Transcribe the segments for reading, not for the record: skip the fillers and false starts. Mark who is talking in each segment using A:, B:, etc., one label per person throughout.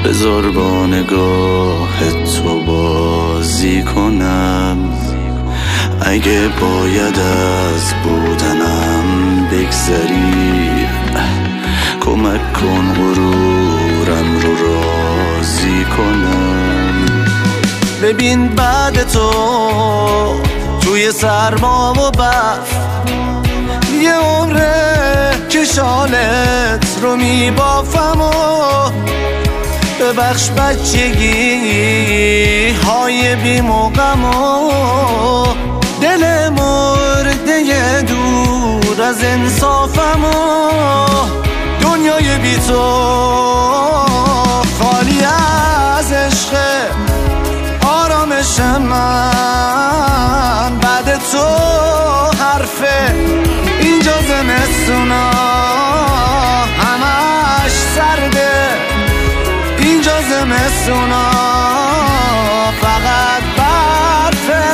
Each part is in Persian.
A: بذار با نگاه تو بازی کنم. اگه باید از بودنم بگذری، کمک کن غرورم رو راضی کنم. ببین بعد تو توی سرما و برف یه عمره که شالت رو میبافم و ببخش بچگی های بی موقعم و دل مرده دور از انصافم و دنیای بی تو خالی از عشق آرامش من. بعد تو حرفه اینجا زمستونا همش سرده، اینجا زمستونا فقط برفه.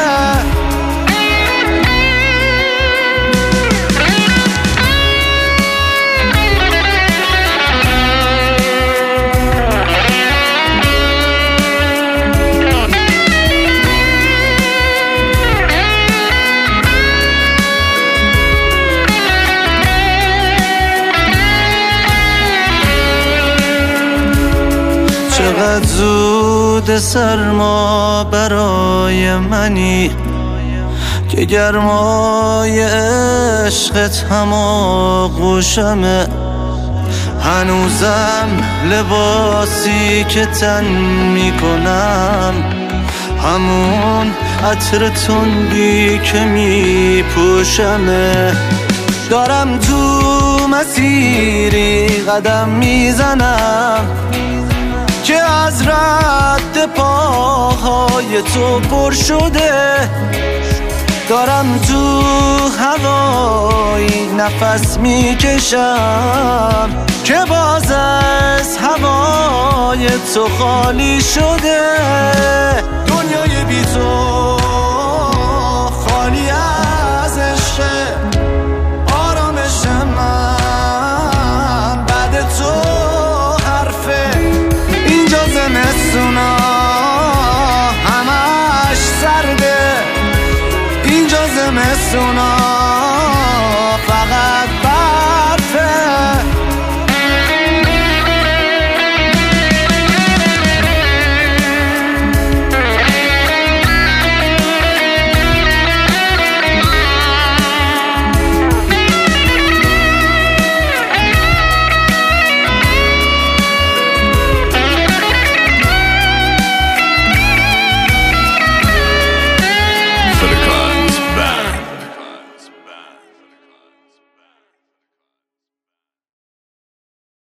A: چقدر زود سرما برای منی که گرمای عشقت هم آغوشمه. هنوزم لباسی که تن میکنم همون عطر تندی که میپوشمه. دارم تو مسیری قدم میزنم که از رد پاهای تو پر شده. دارم تو هوایی نفس میکشم که باز از هوای تو خالی شده. دنیای بی تو